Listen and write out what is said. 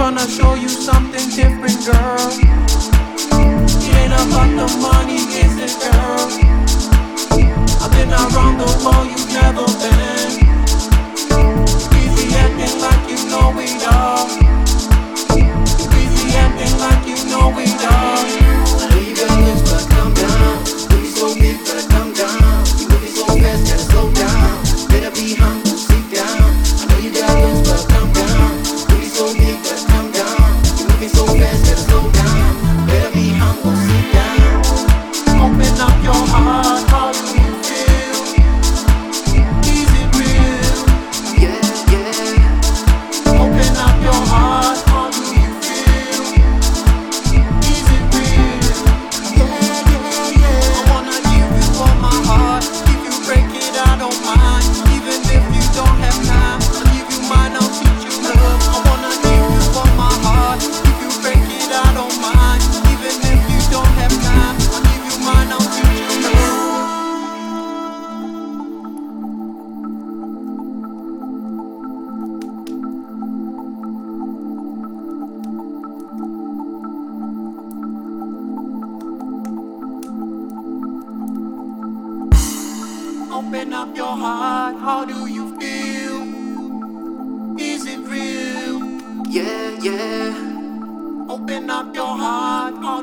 gonna show you something different, girl. It ain't about the money, is it, girl? I've been around the world, you've never been. Easy acting like you know it all. Easy acting like you know it all. I know you got lips, but calm down. Looking so big, better calm down. You moving so fast, gotta slow down. Better be humble, sit down. I know you got lips, but calm down. Looking so big, better calm down. You moving so fast, gotta slow down. Better be humble, sit down. Open up your heart, how do you feel? Is it real? Yeah, yeah. Open up your heart, how do you feel? Is it real? Yeah, yeah, yeah. I wanna give you all my heart. If you break it, I don't mind. Even if you don't have time, I'll give you mine, I'll teach you love. I wanna give you all my heart. If you break it, I don't mind. Even if you don't have time, I'll give you mine, I'll teach you love. Open up your heart, how do you feel? Is it real? Yeah, yeah. Open up your heart, how